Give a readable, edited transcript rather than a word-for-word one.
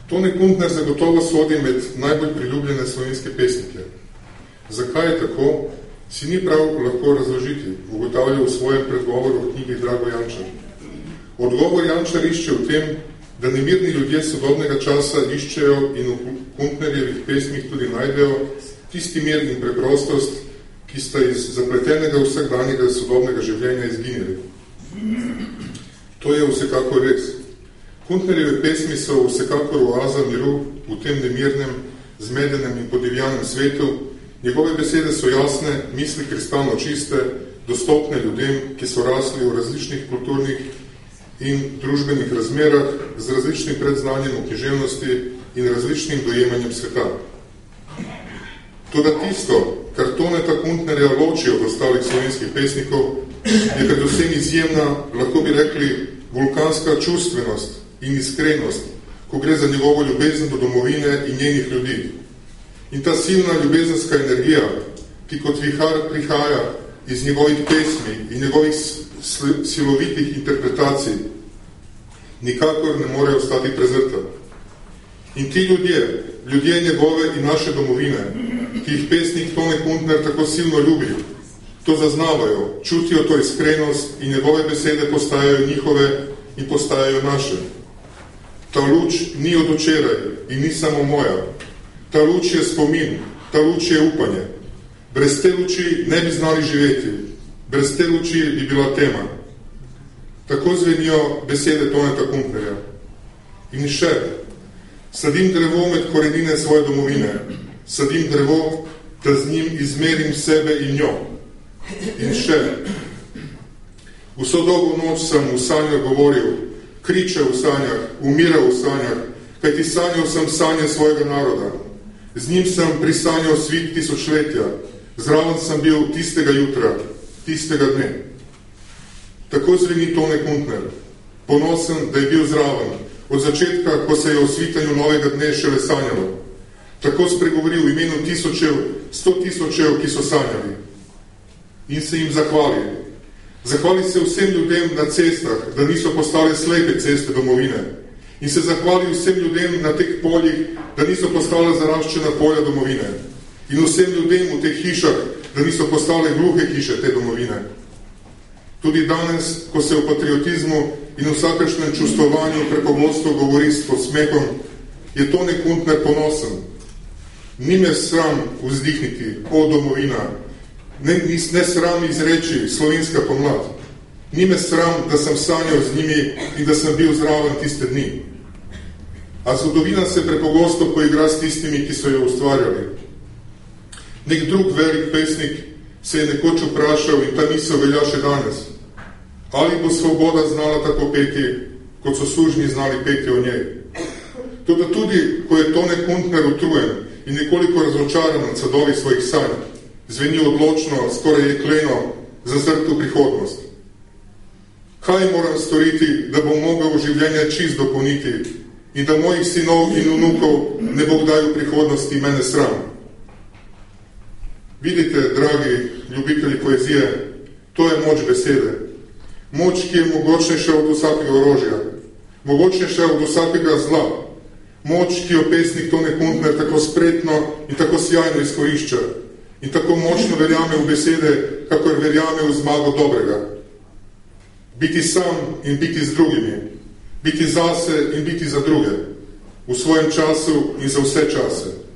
Tone Kuntner zagotovo sodi med najbolj priljubljene slovenske pesnike. Zakaj je tako, si ni prav lahko razložiti, ugotavlja v svojem predgovoru v knjigi Drago Jančar. Odgovor Jančar išče v tem, da nemirni ljudje sodobnega časa iščejo in v Kuntnerjevih pesmih tudi najdejo tisti mir in preprostost, ki sta iz zapletenega vsakdanjega sodobnega življenja izginili. To je vsekakor res. Kuntnerjeve pesmi so vsekakor oaza miru v tem nemirnem, zmedenem in podivjanem svetu. Njegove besede so jasne, misli kristalno čiste, dostopne ljudem, ki so rasli v različnih kulturnih in družbenih razmerah z različnim predznanjem o književnosti in različnim dojemanjem sveta. Toda tisto, kar Toneta Kuntnerja loči od ostalih slovenskih pesnikov, je predvsem izjemna, lahko bi rekli, vulkanska čustvenost in iskrenost, ko gre za njegovo ljubezen do domovine in njenih ljudi. In ta silna ljubezenska energija, ki kot vihar prihaja iz njegovih pesmi in njegovih silovitih interpretacij, nikakor ne more ostati prezrta. In ti ljudje njegove in naše domovine, ki jih pesnik Tone Kuntner tako silno ljubi, to zaznavajo, čutijo to iskrenost in njegove besede postajajo njihove in postajajo naše. Ta luč ni od včeraj in ni samo moja. Ta luč je spomin, ta luč je upanje. Brez te luči ne bi znali živeti, brez te luči bi bila tema. Tako zvenijo besede Toneta Kuntnerja. In še, sadim drevo med korenine svoje domovine, sadim drevo, da z njim izmerim sebe in njo. In še, vso dolgo noč sem v sanjah govoril, kričal v sanjah, umiral v sanjah, kajti sanjal sem sanje svojega naroda. Z njim sem prisanjal svit tisočletja, zraven sem bil tistega jutra, tistega dne. Tako zveni Tone Kuntner, ponosen, da je bil zraven, od začetka, ko se je o svitanju novega dne šele sanjalo. Tako spregovori v imenu tisočev, 100 tisočev, ki so sanjali. In se jim zahvali. Zahvali se vsem ljudem na cestah, da niso postale slepe ceste domovine. In se zahvali vsem ljudem na teh poljih, da niso postale zaraščena polja domovine. In vsem ljudem v teh hišah, da niso postale gluhe hiše te domovine. Tudi danes, ko se v patriotizmu in vsakršnem čustvovanju prepogosto govori s posmehom, je Tone Kuntner ponosen. Ni me sram vzdihniti, o domovina, ne sram izreči slovenska pomlad. Ni me sram, da sem sanjal z njimi in da sem bil zraven tiste dni. A zgodovina se prepogosto poigra s tistimi, ki so jo ustvarjali. Nek drug velik pesnik se je nekoč vprašal in ta misel velja še danes. Ali bo svoboda znala tako peti, kot so sužnji znali peti o njej? Toda tudi, ko je Tone Kuntner utrujen in nekoliko razočaran nad sadovi svojih sanj, zveni odločno, skoraj jekleno, zazrt v prihodnost. Kaj moram storiti, da bom mogel življenje čist dopolniti in da mojih sinov in vnukov ne bo kdaj v prihodnosti mene sram? Vidite, dragi ljubitelji poezije, to je moč besede. Moč, ki je mogočnejša od vsakega orožja, mogočnejša od vsakega zla. Moč, ki jo pesnik Tone Kuntner tako spretno in tako sjajno izkorišča in tako močno verjame v besede, kakor verjame v zmago dobrega. Biti sam in biti z drugimi, biti zase in biti za druge, v svojem času in za vse čase.